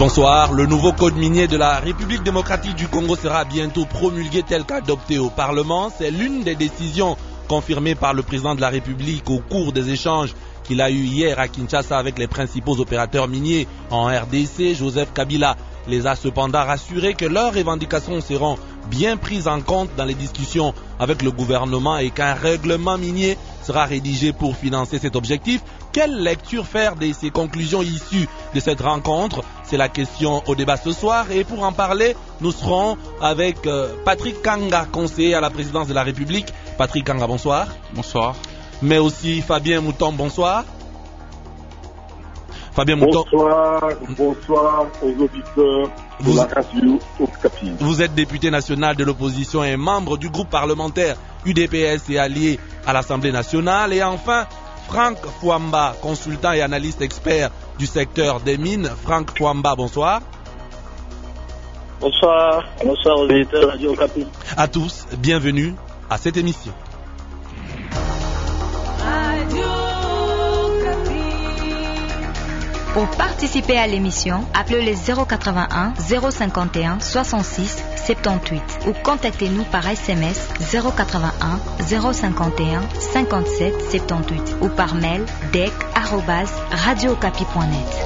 Bonsoir. Le nouveau code minier de la République démocratique du Congo sera bientôt promulgué tel qu'adopté au Parlement. C'est l'une des décisions confirmées par le président de la République au cours des échanges qu'il a eu hier à Kinshasa avec les principaux opérateurs miniers en RDC. Joseph Kabila les a cependant rassurés que leurs revendications seront bien prises en compte dans les discussions avec le gouvernement et qu'un règlement minier sera rédigé pour financer cet objectif. Quelle lecture faire de ces conclusions issues de cette rencontre? C'est la question au débat ce soir. Et pour en parler, nous serons avec Patrick Kanga, conseiller à la présidence de la République. Patrick Kanga, bonsoir. Bonsoir. Mais aussi Fabien Mouton, bonsoir. Fabien Mouton. Bonsoir aux auditeurs de la radio Okapi. Vous êtes député national de l'opposition et membre du groupe parlementaire UDPS et allié à l'Assemblée nationale. Et enfin, Franck Fouamba, consultant et analyste expert du secteur des mines. Franck Fouamba, bonsoir. Bonsoir aux auditeurs de la radio Okapi. À tous, bienvenue à cette émission. Pour participer à l'émission, appelez les 081 051 66 78 ou contactez-nous par SMS 081 051 57 78 ou par mail dec@radiookapi.net.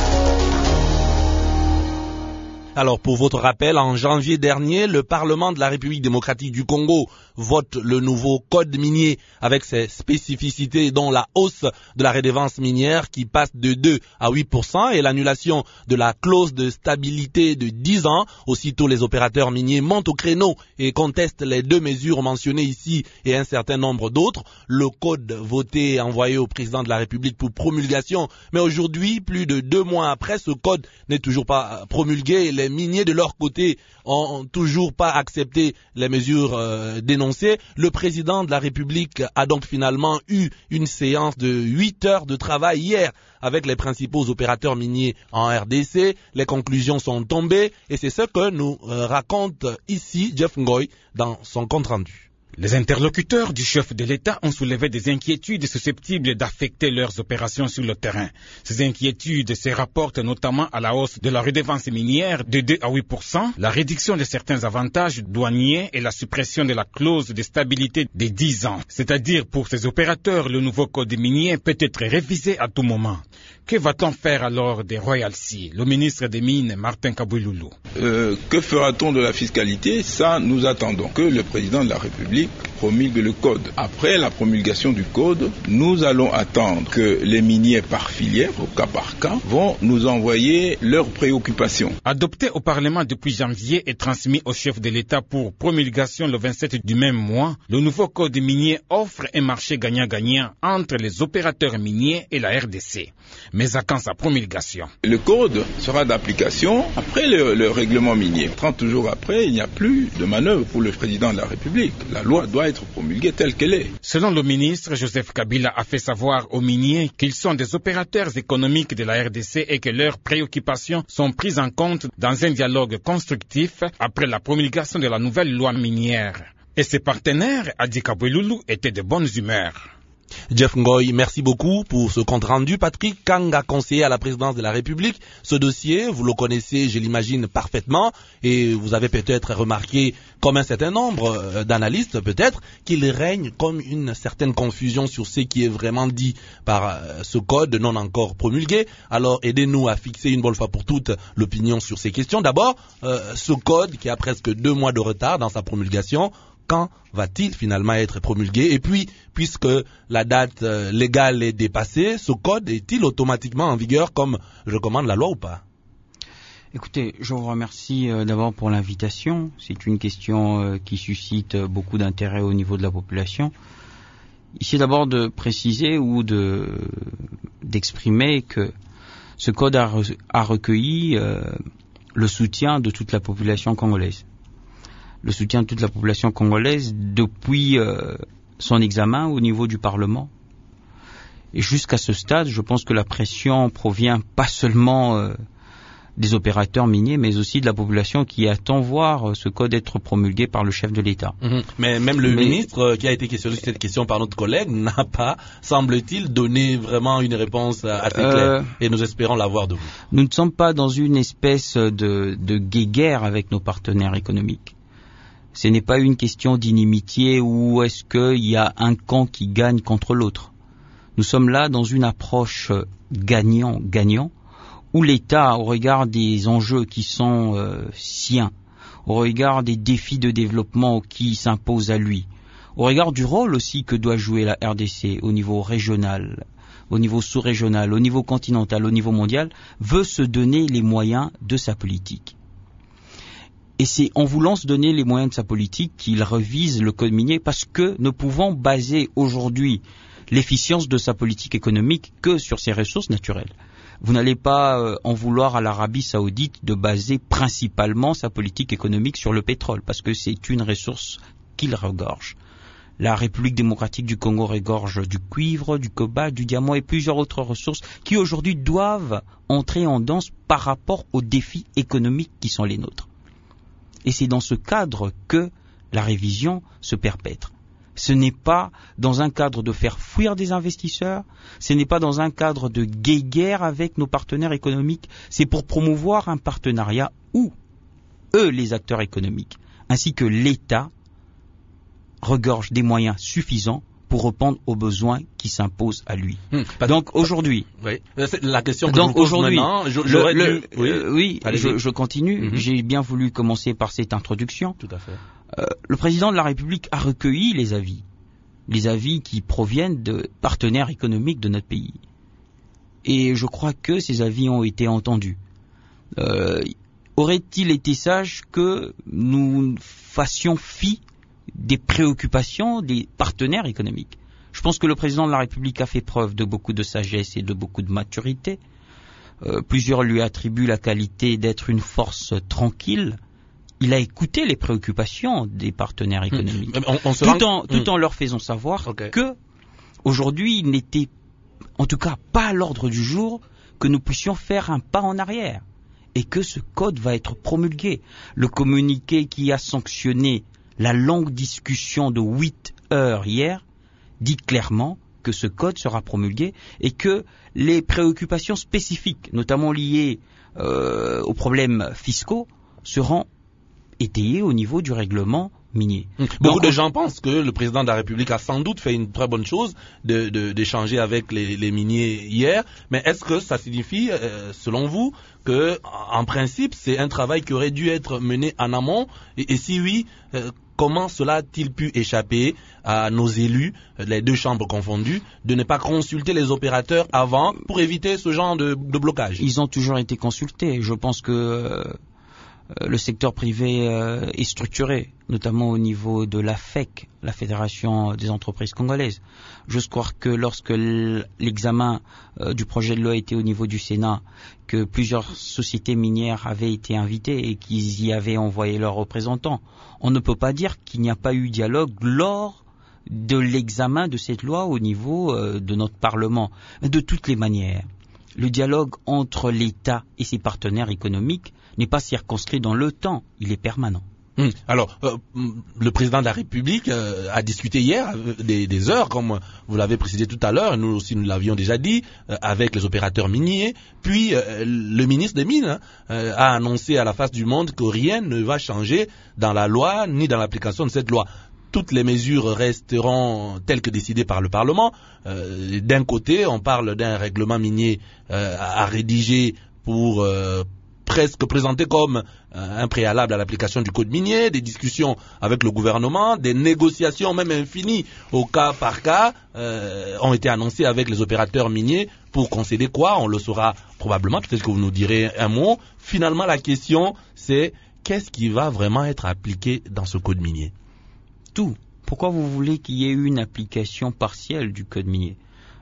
Alors, pour votre rappel, en janvier dernier, le Parlement de la République démocratique du Congo vote le nouveau code minier avec ses spécificités, dont la hausse de la redevance minière qui passe de 2 à 8% et l'annulation de la clause de stabilité de 10 ans. Aussitôt, les opérateurs miniers montent au créneau et contestent les deux mesures mentionnées ici et un certain nombre d'autres. Le code voté est envoyé au président de la République pour promulgation. Mais aujourd'hui, plus de 2 mois après, ce code n'est toujours pas promulgué. Les miniers de leur côté ont toujours pas accepté les mesures dénoncées. Le président de la République a donc finalement eu une séance de 8 heures de travail hier avec les principaux opérateurs miniers en RDC. Les conclusions sont tombées et c'est ce que nous raconte ici Jeff Ngoy dans son compte-rendu. Les interlocuteurs du chef de l'État ont soulevé des inquiétudes susceptibles d'affecter leurs opérations sur le terrain. Ces inquiétudes se rapportent notamment à la hausse de la redevance minière de 2 à 8%, la réduction de certains avantages douaniers et la suppression de la clause de stabilité de 10 ans. C'est-à-dire pour ces opérateurs, le nouveau code minier peut être révisé à tout moment. Que va-t-on faire alors des royalties? Le ministre des Mines, Martin Kabouloulou. Que fera-t-on de la fiscalité? Ça, nous attendons que le président de la République promulgue le code. Après la promulgation du code, nous allons attendre que les miniers par filière, au cas par cas, vont nous envoyer leurs préoccupations. Adopté au Parlement depuis janvier et transmis au chef de l'État pour promulgation le 27 du même mois, le nouveau code minier offre un marché gagnant-gagnant entre les opérateurs miniers et la RDC. Mais à quand sa promulgation? Le code sera d'application après le règlement minier. 30 jours après, il n'y a plus de manœuvre pour le président de la République. La loi doit être promulguée telle qu'elle est. Selon le ministre, Joseph Kabila a fait savoir aux miniers qu'ils sont des opérateurs économiques de la RDC et que leurs préoccupations sont prises en compte dans un dialogue constructif après la promulgation de la nouvelle loi minière. Et ses partenaires, Adi Kabouloulou, étaient de bonne humeur. Jeff Ngoy, merci beaucoup pour ce compte rendu. Patrick Kanga, conseiller à la présidence de la République. Ce dossier, vous le connaissez, je l'imagine, parfaitement et vous avez peut-être remarqué, comme un certain nombre d'analystes peut-être, qu'il règne comme une certaine confusion sur ce qui est vraiment dit par ce code non encore promulgué. Alors aidez-nous à fixer une bonne fois pour toutes l'opinion sur ces questions. D'abord, ce code qui a presque 2 mois de retard dans sa promulgation, quand va-t-il finalement être promulgué? Et puis, puisque la date légale est dépassée, ce code est-il automatiquement en vigueur comme recommande la loi ou pas? Écoutez, je vous remercie d'abord pour l'invitation. C'est une question qui suscite beaucoup d'intérêt au niveau de la population. Ici d'abord de préciser ou d'exprimer que ce code a recueilli le soutien de toute la population congolaise. Le soutien de toute la population congolaise depuis son examen au niveau du Parlement. Et jusqu'à ce stade, je pense que la pression provient pas seulement des opérateurs miniers, mais aussi de la population qui attend voir ce code être promulgué par le chef de l'État. Mais même le ministre qui a été questionné sur cette question par notre collègue n'a pas, semble-t-il, donné vraiment une réponse assez claire. Et nous espérons l'avoir de vous. Nous ne sommes pas dans une espèce de guéguerre avec nos partenaires économiques. Ce n'est pas une question d'inimitié ou est-ce qu'il y a un camp qui gagne contre l'autre. Nous sommes là dans une approche gagnant-gagnant, où l'État, au regard des enjeux qui sont siens, au regard des défis de développement qui s'imposent à lui, au regard du rôle aussi que doit jouer la RDC au niveau régional, au niveau sous-régional, au niveau continental, au niveau mondial, veut se donner les moyens de sa politique. Et c'est en voulant se donner les moyens de sa politique qu'il revise le code minier, parce que ne pouvant baser aujourd'hui l'efficience de sa politique économique que sur ses ressources naturelles. Vous n'allez pas en vouloir à l'Arabie Saoudite de baser principalement sa politique économique sur le pétrole, parce que c'est une ressource qu'il regorge. La République démocratique du Congo regorge du cuivre, du cobalt, du diamant et plusieurs autres ressources qui aujourd'hui doivent entrer en danse par rapport aux défis économiques qui sont les nôtres. Et c'est dans ce cadre que la révision se perpètre. Ce n'est pas dans un cadre de faire fuir des investisseurs, ce n'est pas dans un cadre de guéguerre avec nos partenaires économiques, c'est pour promouvoir un partenariat où eux, les acteurs économiques, ainsi que l'État, regorgent des moyens suffisants pour répondre aux besoins qui s'imposent à lui. Donc aujourd'hui, oui, c'est la question que je vous pose maintenant. Je continue. J'ai bien voulu commencer par cette introduction. Tout à fait. Le président de la République a recueilli les avis qui proviennent de partenaires économiques de notre pays. Et je crois que ces avis ont été entendus. Aurait-il été sage que nous fassions fi des préoccupations des partenaires économiques? Je pense que le président de la République a fait preuve de beaucoup de sagesse et de beaucoup de maturité. Plusieurs lui attribuent la qualité d'être une force tranquille. Il a écouté les préoccupations des partenaires économiques, tout en leur faisant savoir que aujourd'hui, il n'était en tout cas pas à l'ordre du jour que nous puissions faire un pas en arrière et que ce code va être promulgué. Le communiqué qui a sanctionné la longue discussion de 8 heures hier dit clairement que ce code sera promulgué et que les préoccupations spécifiques, notamment liées aux problèmes fiscaux, seront étayées au niveau du règlement minier. Beaucoup de gens pensent que le président de la République a sans doute fait une très bonne chose d'échanger avec les miniers hier, mais est-ce que ça signifie, selon vous, que en principe c'est un travail qui aurait dû être mené en amont, et si oui, comment cela a-t-il pu échapper à nos élus, les deux chambres confondues, de ne pas consulter les opérateurs avant pour éviter ce genre de blocage? Ils ont toujours été consultés. Je pense que le secteur privé est structuré, notamment au niveau de la FEC, la Fédération des entreprises congolaises. Je crois que lorsque l'examen du projet de loi était au niveau du Sénat, que plusieurs sociétés minières avaient été invitées et qu'ils y avaient envoyé leurs représentants, on ne peut pas dire qu'il n'y a pas eu dialogue lors de l'examen de cette loi au niveau de notre Parlement. De toutes les manières, le dialogue entre l'État et ses partenaires économiques n'est pas circonscrit dans le temps, il est permanent. Alors, le président de la République a discuté hier des heures, comme vous l'avez précisé tout à l'heure, nous aussi nous l'avions déjà dit, avec les opérateurs miniers, puis le ministre des Mines a annoncé à la face du monde que rien ne va changer dans la loi ni dans l'application de cette loi. Toutes les mesures resteront telles que décidées par le Parlement. D'un côté, on parle d'un règlement minier à rédiger pour presque présenté comme un préalable à l'application du code minier, des discussions avec le gouvernement, des négociations même infinies au cas par cas ont été annoncées avec les opérateurs miniers pour concéder quoi? On le saura probablement, peut-être que vous nous direz un mot. Finalement, la question c'est qu'est-ce qui va vraiment être appliqué dans ce code minier? Tout. Pourquoi vous voulez qu'il y ait une application partielle du code minier?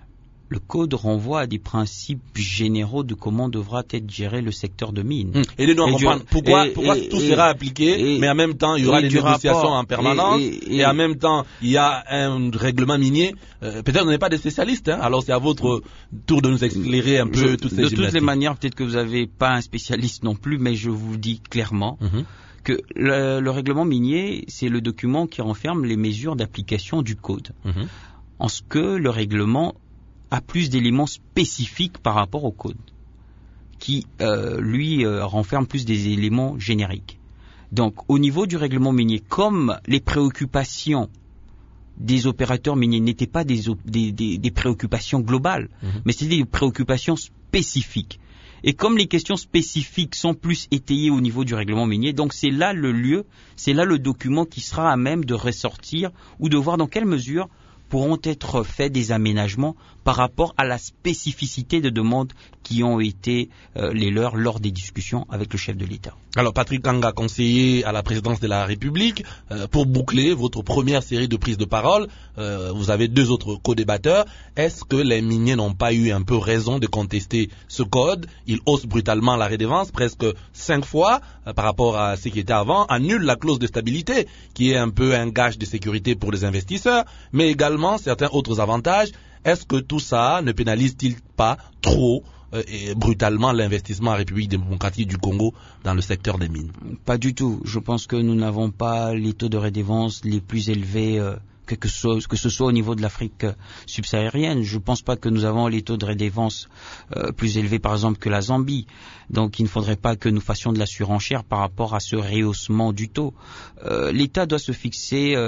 le code renvoie à des principes généraux de comment devra être géré le secteur de mine. Et de nous comprendre pourquoi tout sera appliqué, mais en même temps, il y aura des négociations en permanence, et en même temps, il y a un règlement minier. Peut-être on n'est pas des spécialistes, hein, alors c'est à votre tour de nous éclairer un peu toutes ces gymnastiques. De toutes les manières, peut-être que vous n'avez pas un spécialiste non plus, mais je vous dis clairement que le règlement minier, c'est le document qui renferme les mesures d'application du code. En ce que le règlement a plus d'éléments spécifiques par rapport au code, qui, renferme plus des éléments génériques. Donc, au niveau du règlement minier, comme les préoccupations des opérateurs miniers n'étaient pas des préoccupations globales, mais c'était des préoccupations spécifiques. Et comme les questions spécifiques sont plus étayées au niveau du règlement minier, donc c'est là le lieu, c'est là le document qui sera à même de ressortir ou de voir dans quelle mesure pourront être faits des aménagements par rapport à la spécificité de demandes qui ont été les leurs lors des discussions avec le chef de l'État. Alors Patrick Kanga, conseiller à la présidence de la République, pour boucler votre première série de prises de parole, vous avez 2 autres co-débatteurs. Est-ce que les miniers n'ont pas eu un peu raison de contester ce code? Ils haussent brutalement la redevance presque 5 fois par rapport à ce qui était avant, annulent la clause de stabilité qui est un peu un gage de sécurité pour les investisseurs, mais également certains autres avantages. Est-ce que tout ça ne pénalise-t-il pas trop et brutalement l'investissement en République démocratique du Congo dans le secteur des mines? Pas du tout. Je pense que nous n'avons pas les taux de redevance les plus élevés que ce soit au niveau de l'Afrique subsaharienne. Je ne pense pas que nous avons les taux de redevance plus élevés par exemple que la Zambie. Donc il ne faudrait pas que nous fassions de la surenchère par rapport à ce rehaussement du taux. L'État doit s'est fixé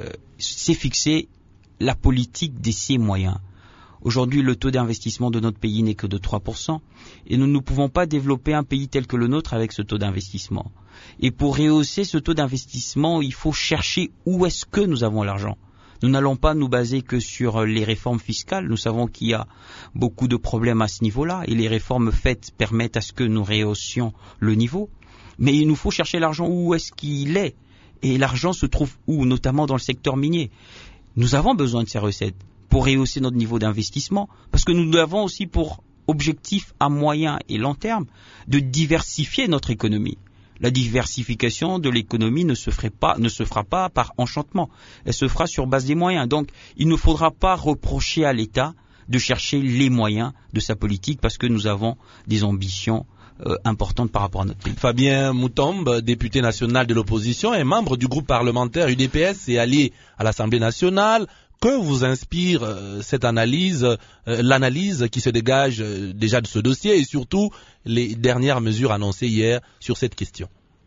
la politique de ses moyens. Aujourd'hui, le taux d'investissement de notre pays n'est que de 3%, et nous ne pouvons pas développer un pays tel que le nôtre avec ce taux d'investissement. Et pour rehausser ce taux d'investissement, il faut chercher où est-ce que nous avons l'argent. Nous n'allons pas nous baser que sur les réformes fiscales. Nous savons qu'il y a beaucoup de problèmes à ce niveau-là, et les réformes faites permettent à ce que nous rehaussions le niveau. Mais il nous faut chercher l'argent où est-ce qu'il est. Et l'argent se trouve où? Notamment dans le secteur minier. Nous avons besoin de ces recettes pour rehausser notre niveau d'investissement, parce que nous avons aussi pour objectif à moyen et long terme de diversifier notre économie. La diversification de l'économie ne se fera pas par enchantement, elle se fera sur base des moyens. Donc il ne faudra pas reprocher à l'État de chercher les moyens de sa politique, parce que nous avons des ambitions importante par rapport à notre pays. Fabien Moutombe, député national de l'opposition et membre du groupe parlementaire UDPS et allié à l'Assemblée nationale, que vous inspire cette analyse, l'analyse qui se dégage déjà de ce dossier et surtout les dernières mesures annoncées hier sur cette question?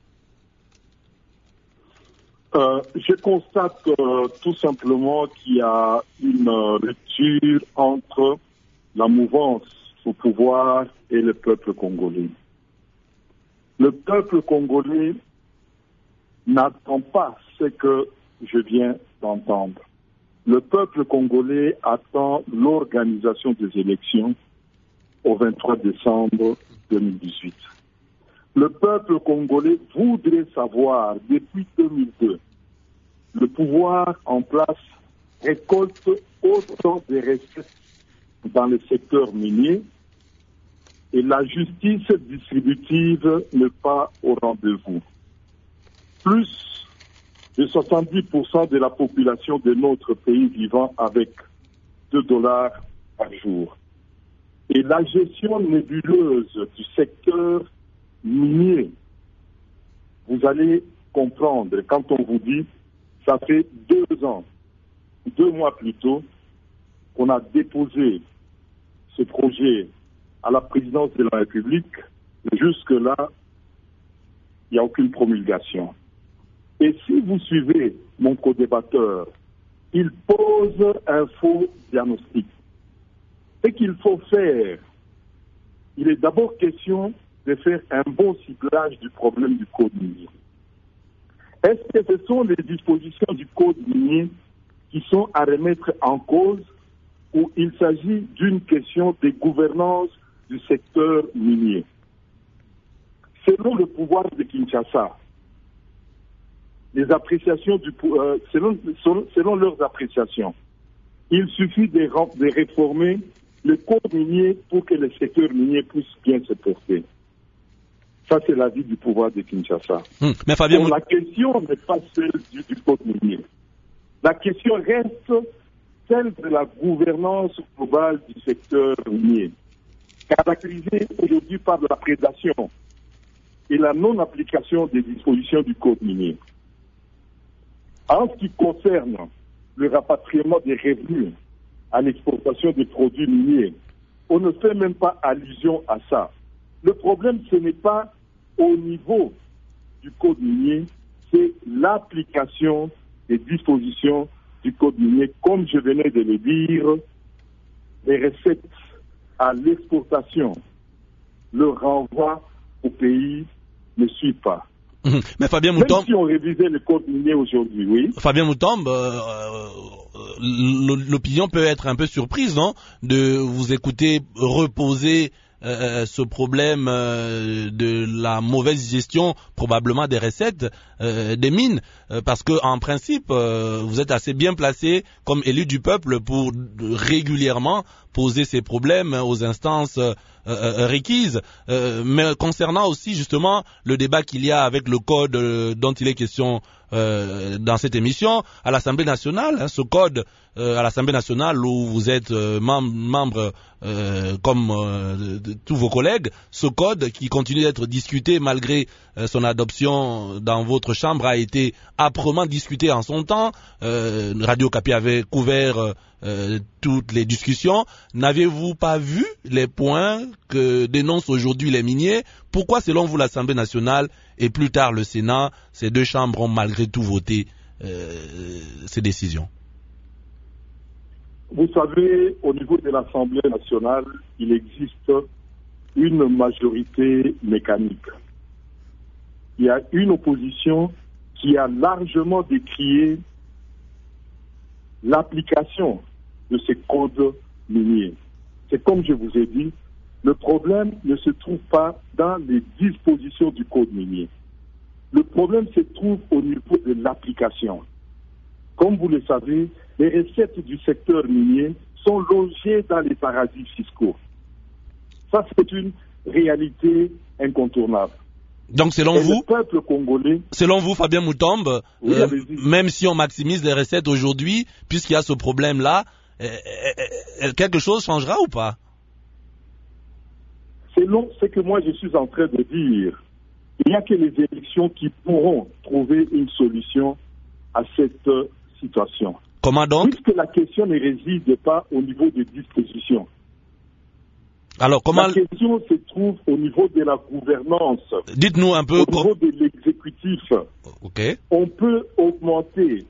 Je constate tout simplement qu'il y a une rupture entre la mouvance au pouvoir et le peuple congolais. Le peuple congolais n'attend pas ce que je viens d'entendre. Le peuple congolais attend l'organisation des élections au 23 décembre 2018. Le peuple congolais voudrait savoir, depuis 2002, le pouvoir en place récolte autant de recettes dans le secteur minier et la justice distributive n'est pas au rendez-vous. Plus de 70% de la population de notre pays vivant avec $2 par jour. Et la gestion nébuleuse du secteur minier, vous allez comprendre quand on vous dit, ça fait 2 ans, 2 mois plus tôt, qu'on a déposé ce projet à la présidence de la République. Jusque-là, il n'y a aucune promulgation. Et si vous suivez mon co-débatteur, il pose un faux diagnostic. Ce qu'il faut faire, il est d'abord question de faire un bon ciblage du problème du code minier. Est-ce que ce sont les dispositions du code minier qui sont à remettre en cause ou il s'agit d'une question de gouvernance du secteur minier? Selon le pouvoir de Kinshasa, les appréciations selon leurs appréciations, il suffit de réformer le code minier pour que le secteur minier puisse bien se porter. Ça, c'est l'avis du pouvoir de Kinshasa. Mais Fabien, la question n'est pas celle du code minier. La question reste celle de la gouvernance globale du secteur minier, caractérisée aujourd'hui par la prédation et la non-application des dispositions du code minier. En ce qui concerne le rapatriement des revenus à l'exportation des produits miniers, on ne fait même pas allusion à ça. Le problème, ce n'est pas au niveau du code minier, c'est l'application des dispositions du code minier. Comme je venais de le dire, les recettes à l'exportation, le renvoi au pays ne suit pas. Mais Fabien Moutombe, même si on révisait le code minier aujourd'hui, oui. Fabien Moutombe, l'opinion peut être un peu surprise, non, de vous écouter reposer ce problème de la mauvaise gestion probablement des recettes des mines, parce que en principe vous êtes assez bien placé comme élu du peuple pour régulièrement poser ces problèmes aux instances requises. Mais concernant aussi justement le débat qu'il y a avec le code dont il est question dans cette émission à l'Assemblée nationale, ce code à l'Assemblée nationale où vous êtes membre comme tous vos collègues, ce code qui continue d'être discuté malgré son adoption dans votre chambre a été âprement discuté en son temps. Radio Okapi avait couvert toutes les discussions. N'avez-vous pas vu les points que dénoncent aujourd'hui les miniers? Pourquoi, selon vous, l'Assemblée nationale et plus tard le Sénat, ces deux chambres ont malgré tout voté ces décisions? Vous savez, au niveau de l'Assemblée nationale, il existe une majorité mécanique. Il y a une opposition qui a largement décrié l'application de ces codes miniers. C'est comme je vous ai dit, le problème ne se trouve pas dans les dispositions du code minier. Le problème se trouve au niveau de l'application. Comme vous le savez, les recettes du secteur minier sont logées dans les paradis fiscaux. Ça, c'est une réalité incontournable. Donc, selon vous, le peuple congolais, selon vous, Fabien Moutombe, oui, même si on maximise les recettes aujourd'hui, puisqu'il y a ce problème-là, quelque chose changera ou pas? Selon ce que moi je suis en train de dire, il n'y a que les élections qui pourront trouver une solution à cette situation. Comment donc? Puisque la question ne réside pas au niveau des dispositions. Alors, comment... La question se trouve au niveau de la gouvernance. Dites-nous un peu... Au niveau de l'exécutif. Ok. On peut augmenter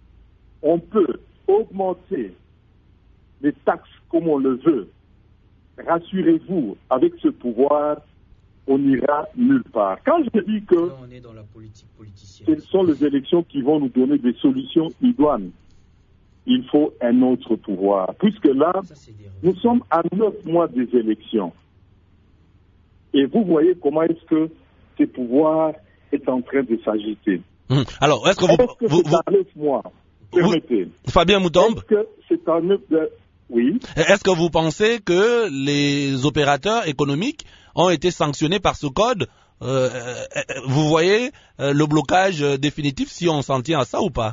les taxes comme on le veut. Rassurez-vous, avec ce pouvoir, on n'ira nulle part. Quand je dis que on est dans la politique politicienne, ce sont les élections qui vont nous donner des solutions idoines, il faut un autre pouvoir. Puisque là, nous sommes à 9 mois des élections. Et vous voyez comment est-ce que ce pouvoir est en train de s'agiter. Alors, est-ce que c'est à 9 mois? Permettez. Fabien Moutombe, est-ce que c'est à 9 mois? Oui. Est-ce que vous pensez que les opérateurs économiques ont été sanctionnés par ce code? Vous voyez le blocage définitif si on s'en tient à ça ou pas?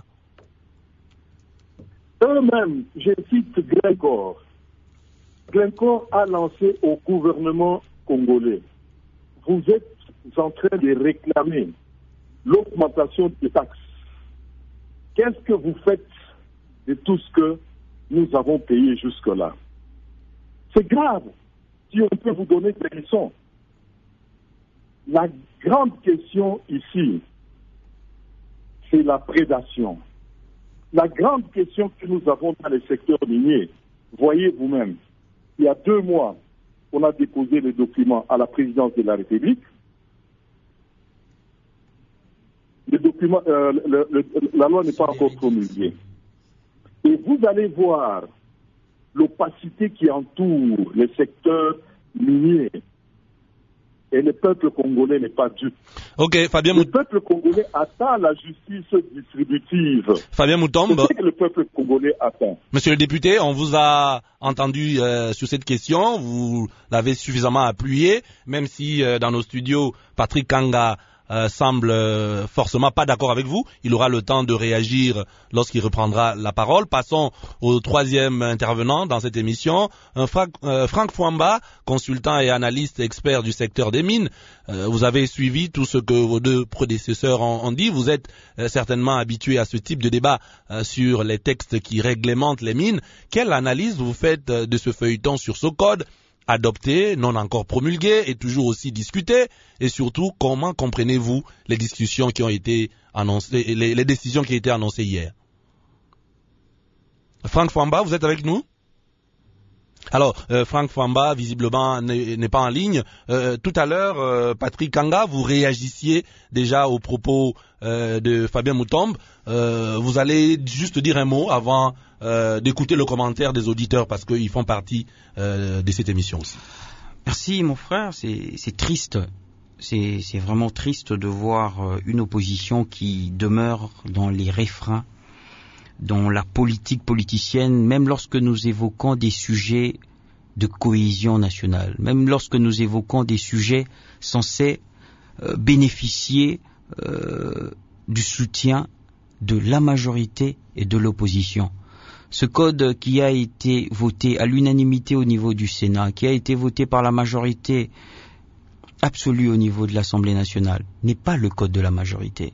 Eux-mêmes, je cite Glencore. Glencore a lancé au gouvernement congolais. Vous êtes en train de réclamer l'augmentation des taxes. Qu'est-ce que vous faites de tout ce que nous avons payé jusque-là? C'est grave si on peut vous donner des leçons. La grande question ici, c'est la prédation. La grande question que nous avons dans le secteur minier, voyez vous-même, il y a 2 mois, on a déposé les documents à la présidence de la République. Les documents, la loi n'est pas encore promulguée. Et vous allez voir l'opacité qui entoure le secteur minier. Et le peuple congolais n'est pas dupe. Ok, Fabien Le peuple congolais attend la justice distributive. Fabien Moutombe. C'est ce que le peuple congolais attend. Monsieur le député, on vous a entendu sur cette question. Vous l'avez suffisamment appuyé, même si dans nos studios, Patrick Kanga semble forcément pas d'accord avec vous. Il aura le temps de réagir lorsqu'il reprendra la parole. Passons au troisième intervenant dans cette émission, Franck Fwamba, consultant et analyste expert du secteur des mines. Vous avez suivi tout ce que vos deux prédécesseurs ont dit. Vous êtes certainement habitué à ce type de débat sur les textes qui réglementent les mines. Quelle analyse vous faites de ce feuilleton sur ce code adopté, non encore promulgué et toujours aussi discuté, et surtout comment comprenez-vous les discussions qui ont été annoncées, les décisions qui ont été annoncées hier? Franck Fwamba, vous êtes avec nous? Alors, Franck Fwamba, visiblement, n'est pas en ligne. Tout à l'heure, Patrick Kanga, vous réagissiez déjà aux propos de Fabien Moutombe. Vous allez juste dire un mot avant d'écouter le commentaire des auditeurs parce qu'ils font partie de cette émission aussi. Merci, mon frère. C'est triste. C'est vraiment triste de voir une opposition qui demeure dans les refrains, dans la politique politicienne, même lorsque nous évoquons des sujets de cohésion nationale, même lorsque nous évoquons des sujets censés bénéficier du soutien de la majorité et de l'opposition. Ce code qui a été voté à l'unanimité au niveau du Sénat, qui a été voté par la majorité absolue au niveau de l'Assemblée nationale, n'est pas le code de la majorité.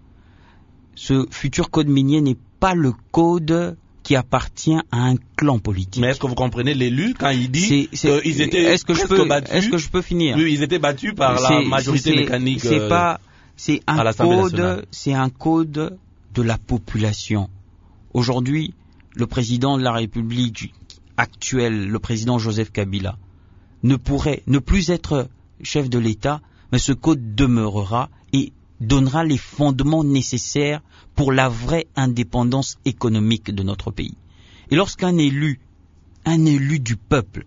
Ce futur code minier n'est pas le code qui appartient à un clan politique. Mais est-ce que vous comprenez l'élu quand il dit qu'ils étaient battus? Est-ce que je peux finir? Oui, ils étaient battus par la majorité mécanique à l'Assemblée nationale. C'est un code de la population. Aujourd'hui, le président de la République actuel, le président Joseph Kabila, ne pourrait ne plus être chef de l'État, mais ce code demeurera et donnera les fondements nécessaires pour la vraie indépendance économique de notre pays. Et lorsqu'un élu du peuple,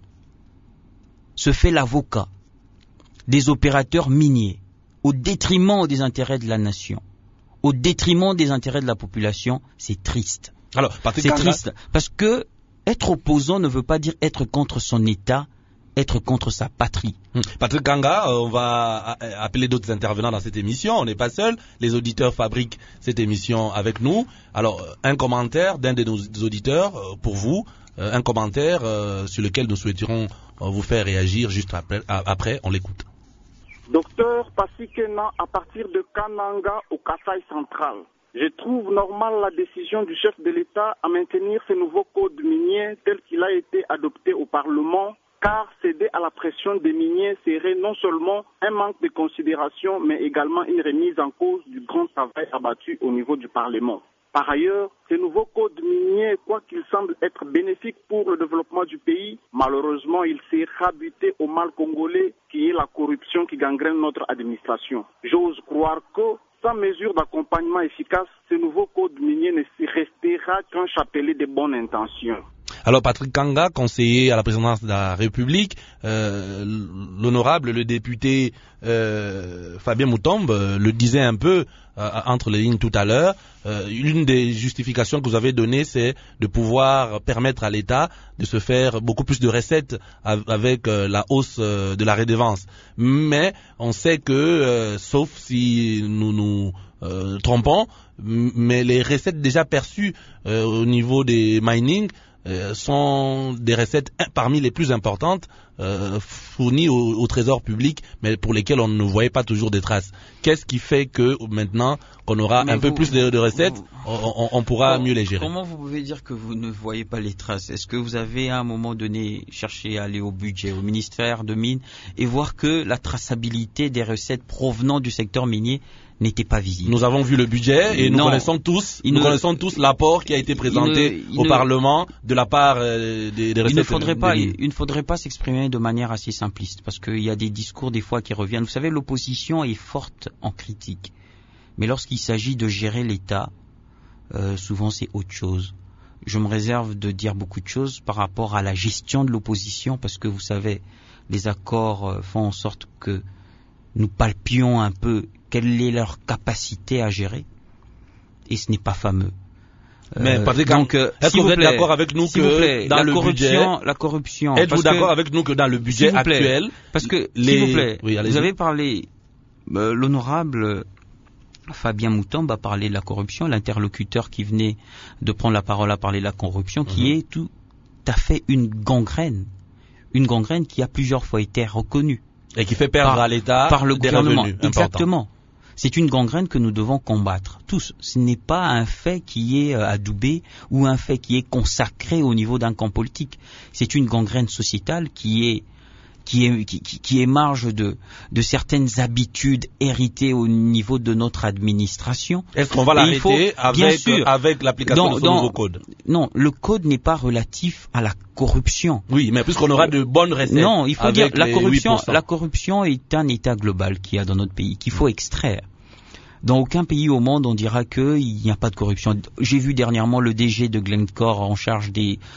se fait l'avocat des opérateurs miniers, au détriment des intérêts de la nation, au détriment des intérêts de la population, c'est triste. Alors, c'est triste, parce que être opposant ne veut pas dire être contre son État, être contre sa patrie. Patrick Kanga, on va appeler d'autres intervenants dans cette émission. On n'est pas seul. Les auditeurs fabriquent cette émission avec nous. Alors, un commentaire d'un de nos auditeurs pour vous, un commentaire sur lequel nous souhaiterons vous faire réagir juste après. On l'écoute. Docteur Pasikena, à partir de Kananga au Kasaï central. Je trouve normal la décision du chef de l'État à maintenir ce nouveau code minier tel qu'il a été adopté au Parlement, car céder à la pression des miniers serait non seulement un manque de considération, mais également une remise en cause du grand travail abattu au niveau du Parlement. Par ailleurs, ce nouveau code minier, quoi qu'il semble être bénéfique pour le développement du pays, malheureusement, il sera buté au mal congolais, qui est la corruption qui gangrène notre administration. J'ose croire que, sans mesure d'accompagnement efficace, ce nouveau code minier ne restera qu'un chapelet de bonnes intentions. Alors Patrick Kanga, conseiller à la présidence de la République, l'honorable, le député Fabien Moutombe le disait un peu entre les lignes tout à l'heure. Une des justifications que vous avez données, c'est de pouvoir permettre à l'État de se faire beaucoup plus de recettes avec la hausse de la redevance. Mais on sait que, sauf si nous nous trompons, mais les recettes déjà perçues au niveau des mining sont des recettes parmi les plus importantes fournies au trésor public, mais pour lesquelles on ne voyait pas toujours des traces. Qu'est-ce qui fait que maintenant qu'on aura un peu plus de recettes, on pourra mieux les gérer? Comment vous pouvez dire que vous ne voyez pas les traces? Est-ce que vous avez à un moment donné cherché à aller au budget, au ministère de Mines, et voir que la traçabilité des recettes provenant du secteur minier n'était pas visible? Nous avons vu le budget et nous connaissons tous l'apport qui a été présenté au Parlement de la part des recettes. Il ne faudrait pas s'exprimer de manière assez simpliste, parce qu'il y a des discours des fois qui reviennent. Vous savez, l'opposition est forte en critique, mais lorsqu'il s'agit de gérer l'État, souvent c'est autre chose. Je me réserve de dire beaucoup de choses par rapport à la gestion de l'opposition, parce que vous savez, les accords font en sorte que nous palpions un peu quelle est leur capacité à gérer, et ce n'est pas fameux. Mais donc, est-ce que vous êtes d'accord avec nous que dans le budget, la corruption, êtes-vous d'accord avec nous que dans le budget actuel, parce que s'il vous plaît, vous avez parlé, l'honorable Fabien Moutombe a parlé de la corruption, l'interlocuteur qui venait de prendre la parole a parlé de la corruption, qui est tout à fait une gangrène qui a plusieurs fois été reconnue et qui fait perdre à l'État par le gouvernement. Revenus Exactement. C'est une gangrène que nous devons combattre tous. Ce n'est pas un fait qui est adoubé ou un fait qui est consacré au niveau d'un camp politique. C'est une gangrène sociétale qui émarge de certaines habitudes héritées au niveau de notre administration. Est-ce qu'on va l'arrêter avec l'application de ce nouveau code? Non, le code n'est pas relatif à la corruption. Oui, mais puisqu'on aura de bonnes recettes. Non, il faut dire la corruption est un état global qu'il y a dans notre pays, qu'il faut extraire. Dans aucun pays au monde, on dira qu'il n'y a pas de corruption. J'ai vu dernièrement le DG de Glencore en charge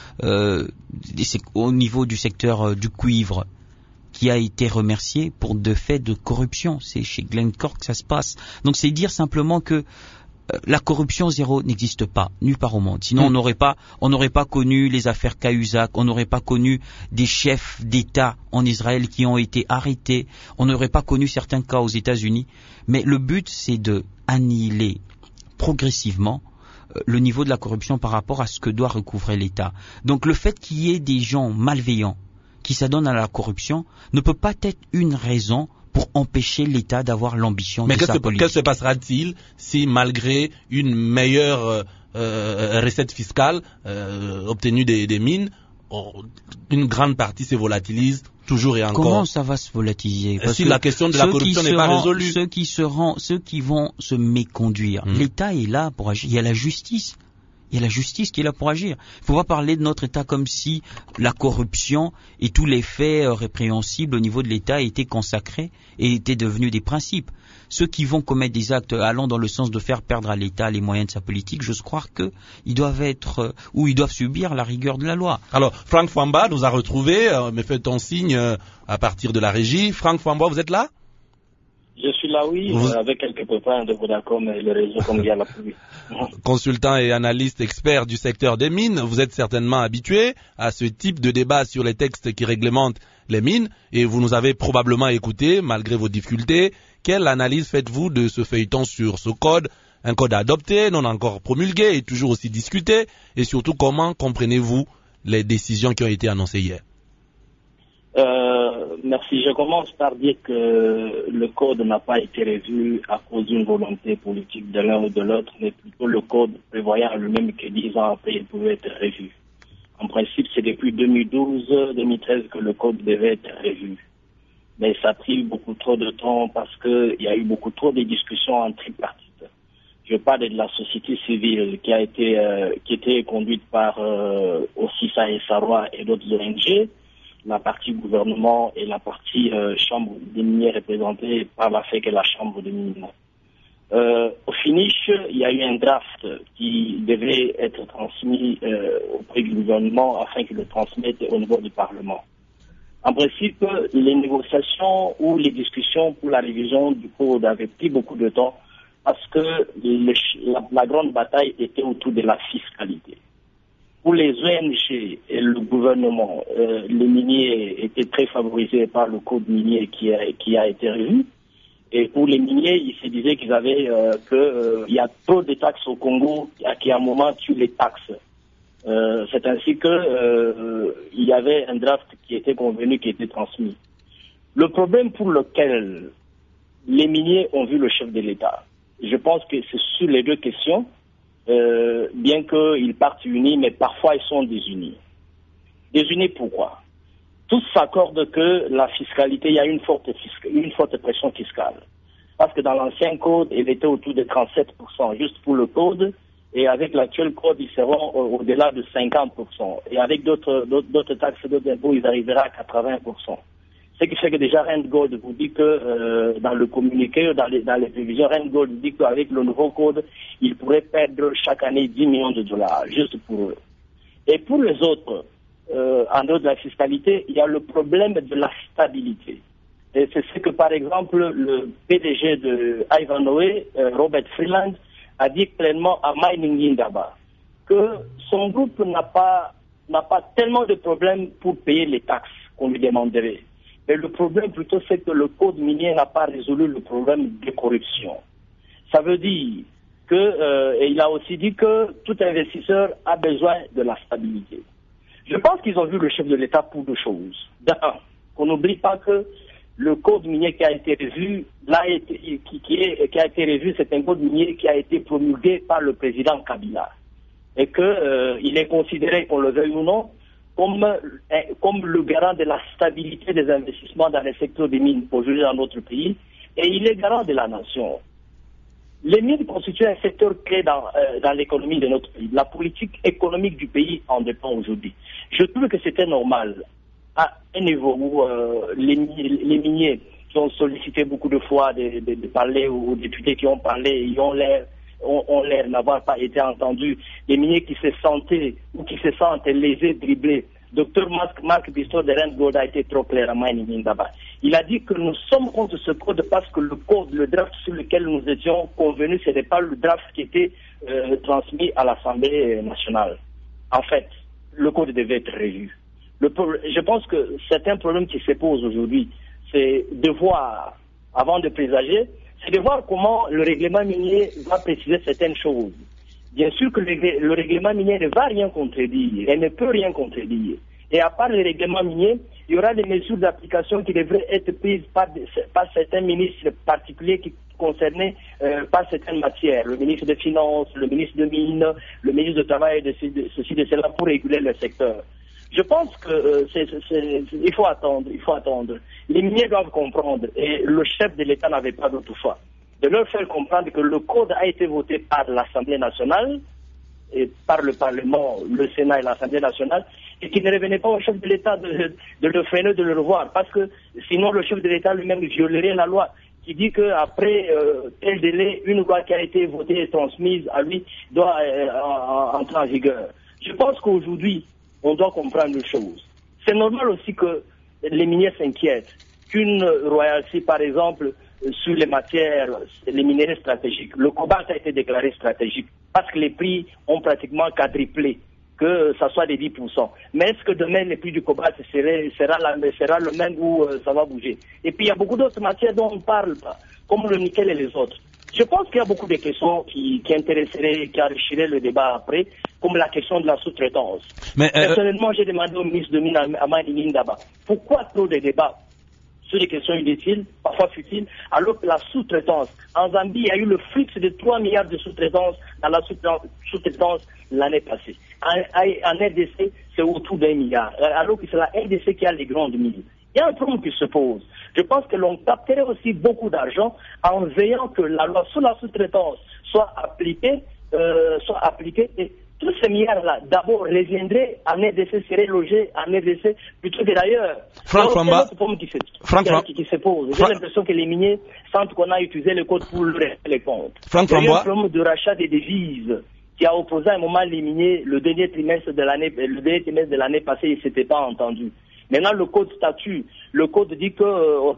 au niveau du secteur du cuivre, qui a été remercié pour de faits de corruption. C'est chez Glencore que ça se passe. Donc c'est dire simplement que la corruption zéro n'existe pas nulle part au monde. Sinon on n'aurait pas connu les affaires Cahuzac, on n'aurait pas connu des chefs d'État en Israël qui ont été arrêtés, on n'aurait pas connu certains cas aux États-Unis. Mais le but, c'est de annihiler progressivement le niveau de la corruption par rapport à ce que doit recouvrer l'État. Donc le fait qu'il y ait des gens malveillants qui s'adonnent à la corruption ne peut pas être une raison pour empêcher l'État d'avoir l'ambition de sa politique. Mais qu'est-ce que se passera-t-il si, malgré une meilleure recette fiscale obtenue des mines, une grande partie se volatilise toujours et encore? Comment ça va se volatiliser? Parce si la question de la corruption n'est pas résolue. Ceux qui vont se méconduire. L'État est là pour agir. Il y a la justice. Il y a la justice qui est là pour agir. Il ne faut pas parler de notre État comme si la corruption et tous les faits répréhensibles au niveau de l'État étaient consacrés et étaient devenus des principes. Ceux qui vont commettre des actes allant dans le sens de faire perdre à l'État les moyens de sa politique, j'ose croire qu'ils doivent être ou ils doivent subir la rigueur de la loi. Alors, Franck Famba nous a retrouvés, me fait ton signe à partir de la régie. Franck Famba, vous êtes là? Je suis là, oui, avec quelques copains de Vodacom et le réseau comme il y a la pluie. Consultant et analyste expert du secteur des mines, vous êtes certainement habitué à ce type de débat sur les textes qui réglementent les mines et vous nous avez probablement écouté malgré vos difficultés. Quelle analyse faites-vous de ce feuilleton sur ce code? Un code adopté, non encore promulgué et toujours aussi discuté, et surtout comment comprenez-vous les décisions qui ont été annoncées hier? Merci. Je commence par dire que le code n'a pas été revu à cause d'une volonté politique de l'un ou de l'autre, mais plutôt le code prévoyant lui-même que 10 ans après, il pouvait être revu. En principe, c'est depuis 2012-2013 que le code devait être revu. Mais ça a pris beaucoup trop de temps parce qu'il y a eu beaucoup trop de discussions en tripartite. Je parle de la société civile qui était conduite par Ossissa et Sarwa et d'autres ONG, la partie gouvernement et la partie chambre des miniers représentée par la FEC et la chambre des miniers. Au finish, il y a eu un draft qui devait être transmis auprès du gouvernement afin qu'il le transmette au niveau du Parlement. En principe, les négociations ou les discussions pour la révision du code avaient pris beaucoup de temps parce que la grande bataille était autour de la fiscalité. Pour les ONG et le gouvernement, les miniers étaient très favorisés par le code minier qui a été revu. Et pour les miniers, ils se disaient qu'ils avaient il y a trop de taxes au Congo qui à un moment tuent les taxes. C'est ainsi que il y avait un draft qui était convenu, qui était transmis. Le problème pour lequel les miniers ont vu le chef de l'État, je pense que c'est sur les deux questions. Bien qu'ils partent unis, mais parfois ils sont désunis. Désunis pourquoi? Tous s'accordent que la fiscalité, il y a une forte pression fiscale. Parce que dans l'ancien code, il était autour de 37%, juste pour le code, et avec l'actuel code, ils seront au-delà de 50%. Et avec d'autres taxes, d'autres impôts, ils arriveront à 80%. Ce qui fait que déjà Randgold vous dit que dans le communiqué, dans les prévisions, Randgold dit qu'avec le nouveau code, il pourrait perdre chaque année 10 millions de dollars, juste pour eux. Et pour les autres, en dehors de la fiscalité, il y a le problème de la stabilité. Et c'est ce que, par exemple, le PDG de Ivanhoe, Robert Freeland, a dit clairement à Mining Indaba que son groupe n'a pas tellement de problèmes pour payer les taxes qu'on lui demanderait. Mais le problème plutôt, c'est que le code minier n'a pas résolu le problème de corruption. Ça veut dire que, et il a aussi dit que tout investisseur a besoin de la stabilité. Je pense qu'ils ont vu le chef de l'État pour deux choses. D'un, qu'on n'oublie pas que le code minier qui a été revu, qui a été revu, c'est un code minier qui a été promulgué par le président Kabila. Et qu'il est considéré, qu'on le veuille ou non, comme le garant de la stabilité des investissements dans le secteur des mines aujourd'hui dans notre pays. Et il est garant de la nation. Les mines constituent un secteur clé dans l'économie de notre pays. La politique économique du pays en dépend aujourd'hui. Je trouve que c'était normal, à un niveau où les miniers qui ont sollicité beaucoup de fois de parler aux députés qui ont parlé, ils ont l'air n'avoir pas été entendus, les miniers qui se sentaient ou qui se sentent lésés, dribblés. Docteur Marc Bistor de Rennes a été trop clair à Mining Indaba. Il a dit que nous sommes contre ce code parce que le draft sur lequel nous étions convenus, ce n'est pas le draft qui était transmis à l'Assemblée nationale. En fait, le code devait être revu. Je pense que c'est un problème qui se pose aujourd'hui. C'est de voir, avant de présager, c'est de voir comment le règlement minier va préciser certaines choses. Bien sûr que le règlement minier ne va rien contredire, elle ne peut rien contredire. Et à part le règlement minier, il y aura des mesures d'application qui devraient être prises par certains ministres particuliers qui concernaient par certaines matières. Le ministre des Finances, le ministre de Mines, le ministre du Travail, de ceci, de cela, pour réguler le secteur. Je pense que il faut attendre. Les miniers doivent comprendre, et le chef de l'État n'avait pas d'autre choix, de leur faire comprendre que le code a été voté par l'Assemblée nationale, et par le Parlement, le Sénat et l'Assemblée nationale, et qu'il ne revenait pas au chef de l'État de le freiner, de le revoir, parce que sinon le chef de l'État lui-même violerait la loi qui dit qu'après tel délai, une loi qui a été votée et transmise à lui doit entrer en vigueur. Je pense qu'aujourd'hui, on doit comprendre une chose. C'est normal aussi que les miniers s'inquiètent qu'une royalty, par exemple, sur les matières, les minéraux stratégiques, le cobalt a été déclaré stratégique parce que les prix ont pratiquement quadruplé, que ça soit des 10%. Mais est-ce que demain les prix du cobalt sera le même ou ça va bouger? Et puis il y a beaucoup d'autres matières dont on ne parle pas, comme le nickel et les autres. Je pense qu'il y a beaucoup de questions qui intéresseraient, qui enrichiraient le débat après, comme la question de la sous-traitance. Personnellement, j'ai demandé au ministre de Mines, à Mining Indaba, pourquoi trop de débats sur des questions inutiles, parfois futiles, alors que la sous-traitance, en Zambie, il y a eu le flux de 3 milliards de sous-traitance dans la sous-traitance l'année passée. En RDC, c'est autour d'1 milliard, alors que c'est la RDC qui a les grandes mines. Il y a un problème qui se pose. Je pense que l'on capterait aussi beaucoup d'argent en veillant que la loi sur la sous-traitance soit appliquée et tous ces milliards-là, d'abord, reviendraient en RDC, seraient logés en RDC plutôt que d'ailleurs. Franck Famba, c'est un problème qui se pose. J'ai l'impression que les miniers sentent qu'on a utilisé le code pour les comptes. Il y a eu un problème de rachat des devises qui a opposé à un moment les miniers le dernier trimestre de l'année passée, ils ne s'étaient pas entendus. Maintenant, le code statut, le code dit que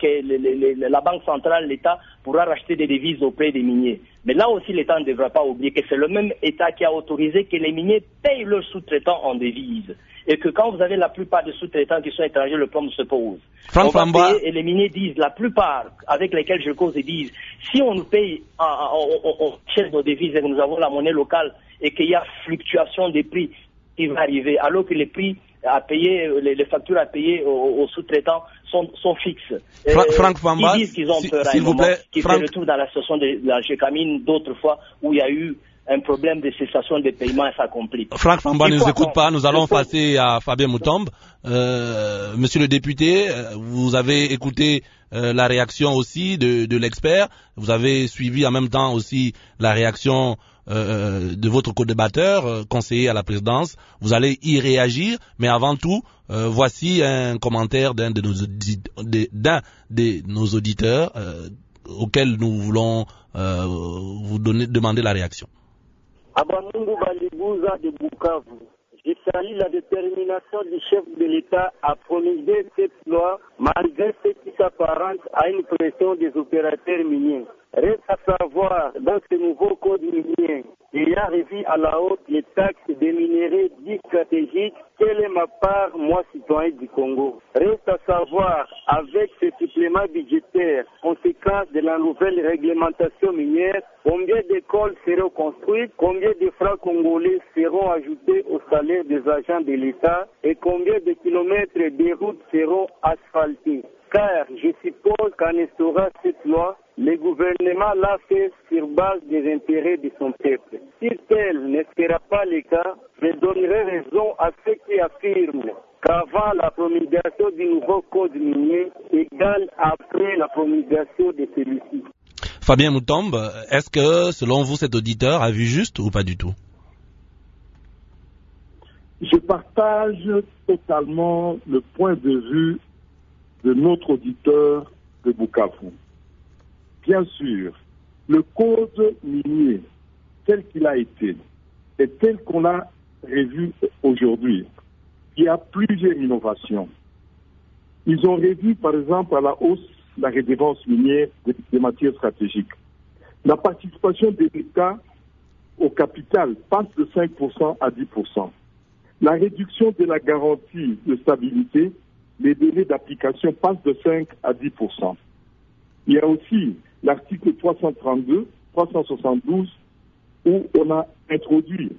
la Banque centrale, l'État, pourra racheter des devises auprès des miniers. Mais là aussi, l'État ne devra pas oublier que c'est le même État qui a autorisé que les miniers payent leurs sous-traitants en devises. Et que quand vous avez la plupart des sous-traitants qui sont étrangers, le problème se pose. Franck Famba. Et les miniers disent, la plupart avec lesquels je cause, ils disent, si on nous paye, on cherche nos devises et que nous avons la monnaie locale et qu'il y a fluctuation des prix qui va arriver, alors que les prix à payer, les factures à payer aux sous-traitants sont fixes. Franck Famba, ils disent qu'ils ont peur à un moment, qui fait le tour dans la situation de la Gécamine d'autres fois où il y a eu un problème de cessation des paiements et ça complique. Franck Famba ne nous écoute pas, nous allons passer à Fabien Moutombe. Monsieur le député, vous avez écouté la réaction aussi de l'expert, vous avez suivi en même temps aussi la réaction de votre co-débatteur, conseiller à la présidence. Vous allez y réagir, mais avant tout, voici un commentaire d'un de nos auditeurs auquel nous voulons vous demander la réaction. Abanungu Balibouza de Bukavu. Je salue la détermination du chef de l'État à promulguer cette loi malgré ce qui s'apparente à une pression des opérateurs miniers. Reste à savoir, dans ce nouveau code minier, ayant revu à la hausse les taxes des minéraux dits stratégiques, quelle est ma part, moi, citoyen du Congo? Reste à savoir, avec ce supplément budgétaire, conséquence de la nouvelle réglementation minière, combien d'écoles seront construites, combien de francs congolais seront ajoutés au salaire des agents de l'État et combien de kilomètres de routes seront asphaltés. Car je suppose qu'en instaurant cette loi, le gouvernement l'a fait sur base des intérêts de son peuple. Si tel ne sera pas le cas, je donnerai raison à ceux qui affirment qu'avant la promulgation du nouveau code minier égale après la promulgation de celui-ci. Fabien Moutombe, est-ce que, selon vous, cet auditeur a vu juste ou pas du tout? Je partage totalement le point de vue de notre auditeur de Bukavu. Bien sûr, le code minier, tel qu'il a été, et tel qu'on l'a revu aujourd'hui, il y a plusieurs innovations. Ils ont revu, par exemple, à la hausse la redevance minière des matières stratégiques. La participation de l'État au capital passe de 5% à 10%. La réduction de la garantie de stabilité, les délais d'application passent de 5 à 10%. Il y a aussi l'article 332, 372, où on a introduit,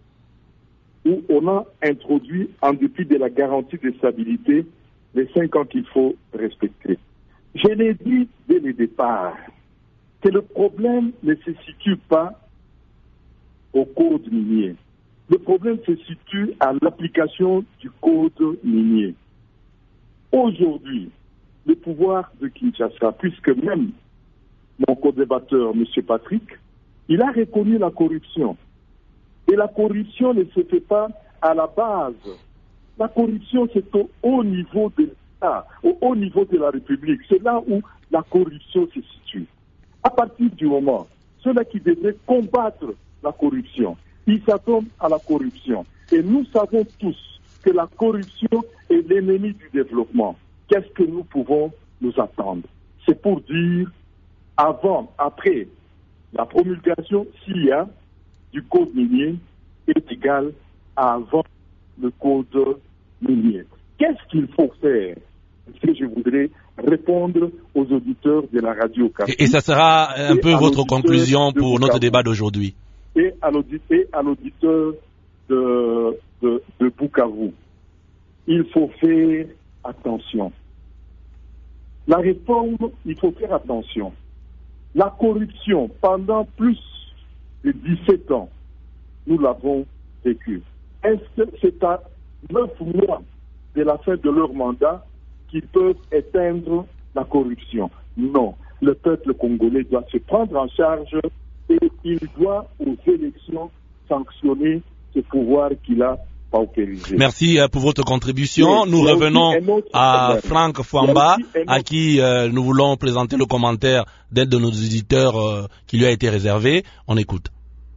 en dépit de la garantie de stabilité, les 5 ans qu'il faut respecter. Je l'ai dit dès le départ que le problème ne se situe pas au code minier. Le problème se situe à l'application du code minier. Aujourd'hui, le pouvoir de Kinshasa, puisque même mon co-débatteur, M. Patrick, il a reconnu la corruption. Et la corruption ne se fait pas à la base. La corruption, c'est au haut niveau de l'État, au haut niveau de la République. C'est là où la corruption se situe. À partir du moment, ceux-là qui devraient combattre la corruption, ils s'attendent à la corruption. Et nous savons tous que la corruption est l'ennemi du développement. Qu'est-ce que nous pouvons nous attendre? C'est pour dire, avant, après la promulgation, s'il y a du code minier, est égal à avant le code minier. Qu'est-ce qu'il faut faire? Si je voudrais répondre aux auditeurs de la radio. Et ça sera un peu votre conclusion pour notre débat d'aujourd'hui. Et à l'auditeur de Bukavu. Il faut faire attention. La réforme, il faut faire attention. La corruption, pendant plus de 17 ans, nous l'avons vécu. Est-ce que c'est à 9 mois de la fin de leur mandat qu'ils peuvent éteindre la corruption? Non. Le peuple congolais doit se prendre en charge et il doit aux élections sanctionner ce pouvoir qu'il a paupérisé. Merci pour votre contribution. Nous revenons à Franck Fouamba, à qui nous voulons présenter le commentaire d'un de nos auditeurs qui lui a été réservé. On écoute.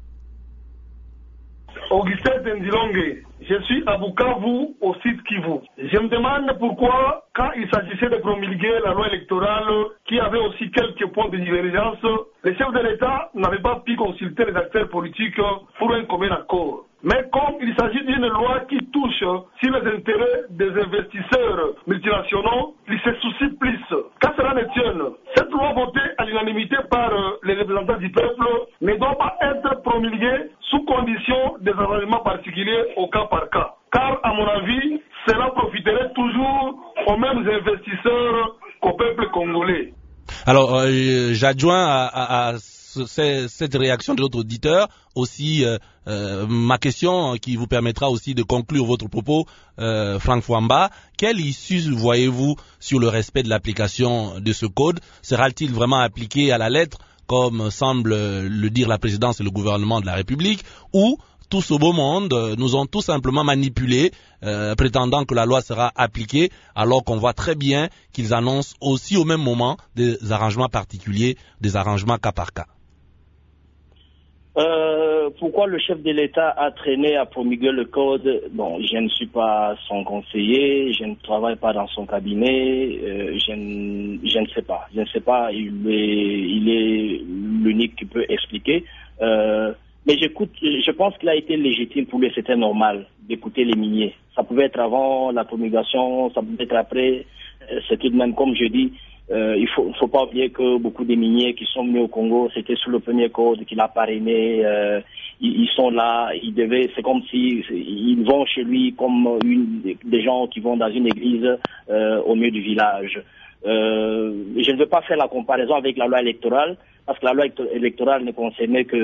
Augustin Tendilongue, je suis à Bukavu, au site Kivu. Je me demande pourquoi, quand il s'agissait de promulguer la loi électorale, qui avait aussi quelques points de divergence, les chefs de l'État n'avaient pas pu consulter les acteurs politiques pour un commun accord. Mais comme il s'agit d'une loi qui touche sur les intérêts des investisseurs multinationaux, il se soucie plus. Qu'à cela ne tienne, cette loi votée à l'unanimité par les représentants du peuple ne doit pas être promulguée sous condition des arrangements particuliers au cas par cas. Car, à mon avis, cela profiterait toujours aux mêmes investisseurs qu'au peuple congolais. Alors, j'adjoins à cette réaction de notre auditeur aussi ma question qui vous permettra aussi de conclure votre propos, Franck Fouamba. Quelle issue voyez-vous sur le respect de l'application de ce code? Sera-t-il vraiment appliqué à la lettre, comme semble le dire la présidence et le gouvernement de la République, ou tout ce beau monde nous ont tout simplement manipulés, prétendant que la loi sera appliquée, alors qu'on voit très bien qu'ils annoncent aussi au même moment des arrangements particuliers, des arrangements cas par cas? Pourquoi le chef de l'État a traîné à promulguer le code? Bon, je ne suis pas son conseiller, je ne travaille pas dans son cabinet, je ne sais pas. Je ne sais pas, il est l'unique qui peut expliquer. Mais je pense qu'il a été légitime pour lui, c'était normal d'écouter les miniers. Ça pouvait être avant la promulgation, ça pouvait être après. C'est tout de même, comme je dis, il faut pas oublier que beaucoup des miniers qui sont venus au Congo, c'était sous le premier code qu'il a parrainé. Ils sont là, c'est comme si ils vont chez lui comme des gens qui vont dans une église au milieu du village. Je ne veux pas faire la comparaison avec la loi électorale, parce que la loi électorale ne concernait que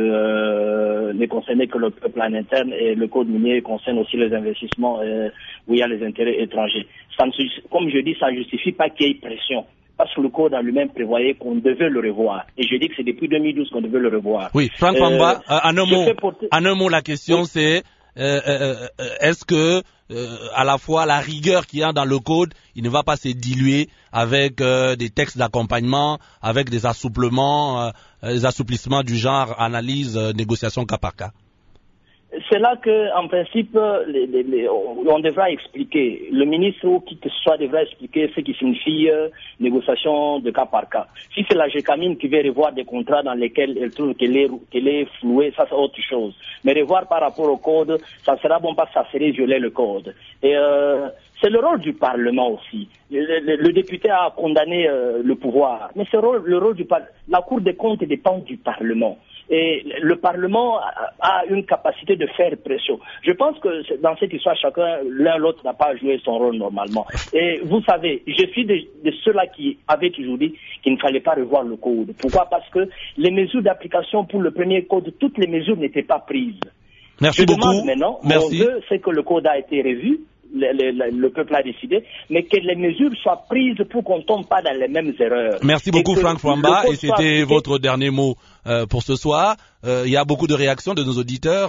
le peuple en interne, et le code minier concerne aussi les investissements où il y a les intérêts étrangers. Comme je dis, ça ne justifie pas qu'il y ait pression. Parce que le code en lui-même prévoyait qu'on devait le revoir. Et je dis que c'est depuis 2012 qu'on devait le revoir. Oui, Franck Famba, en un mot, la question oui. C'est est-ce que à la fois la rigueur qu'il y a dans le code, il ne va pas se diluer avec des textes d'accompagnement, avec des assouplissements du genre analyse, négociation cas par cas? C'est là que, en principe, on devra expliquer. Le ministre ou qui que ce soit devra expliquer ce qui signifie négociation de cas par cas. Si c'est la GECAMIN qui veut revoir des contrats dans lesquels elle trouve qu'elle est flouée, ça c'est autre chose. Mais revoir par rapport au code, ça sera bon parce que ça serait violer le code. Et c'est le rôle du Parlement aussi. Le député a condamné le pouvoir, mais c'est le rôle du Parlement. La Cour des comptes dépend du Parlement. Et le Parlement a une capacité de faire pression. Je pense que dans cette histoire, l'un l'autre n'a pas joué son rôle normalement. Et vous savez, je suis de ceux-là qui avaient toujours dit qu'il ne fallait pas revoir le code. Pourquoi? Parce que les mesures d'application pour le premier code, toutes les mesures n'étaient pas prises. Merci beaucoup. Demande maintenant, mon vœu, c'est que le code a été revu. Le peuple a décidé, mais que les mesures soient prises pour qu'on ne tombe pas dans les mêmes erreurs. Merci beaucoup Franck Famba, et c'était votre dernier mot pour ce soir. Il y a beaucoup de réactions de nos auditeurs,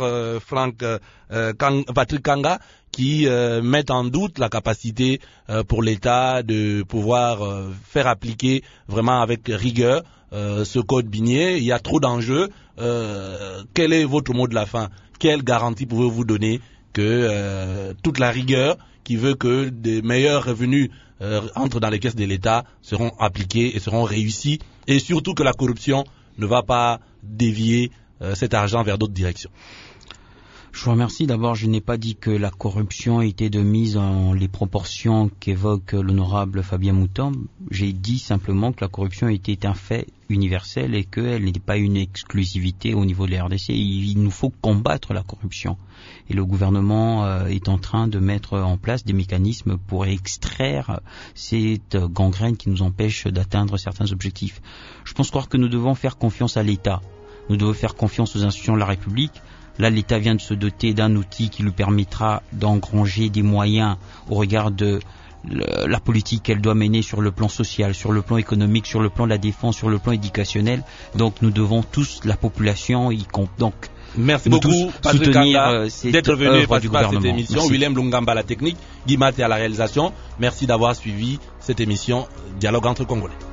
Patrick Kanga, qui mettent en doute la capacité pour l'État de pouvoir faire appliquer vraiment avec rigueur ce code minier. Il y a trop d'enjeux. Quel est votre mot de la fin? Quelle garantie pouvez-vous donner que toute la rigueur qui veut que des meilleurs revenus entrent dans les caisses de l'État seront appliqués et seront réussis, et surtout que la corruption ne va pas dévier cet argent vers d'autres directions? Je vous remercie. D'abord, je n'ai pas dit que la corruption était de mise dans les proportions qu'évoque l'honorable Fabien Mouton. J'ai dit simplement que la corruption était un fait universel et qu'elle n'était pas une exclusivité au niveau de la RDC. Il nous faut combattre la corruption. Et le gouvernement est en train de mettre en place des mécanismes pour extraire cette gangrène qui nous empêche d'atteindre certains objectifs. Je pense croire que nous devons faire confiance à l'État. Nous devons faire confiance aux institutions de la République. Là, l'État vient de se doter d'un outil qui lui permettra d'engranger des moyens au regard de la politique qu'elle doit mener sur le plan social, sur le plan économique, sur le plan de la défense, sur le plan éducationnel. Donc, nous devons tous, la population, merci beaucoup, Patrick Kanga, d'être venu participer à cette émission. Merci. Willem Lungamba à la technique, Guy Maté à la réalisation. Merci d'avoir suivi cette émission Dialogue entre Congolais.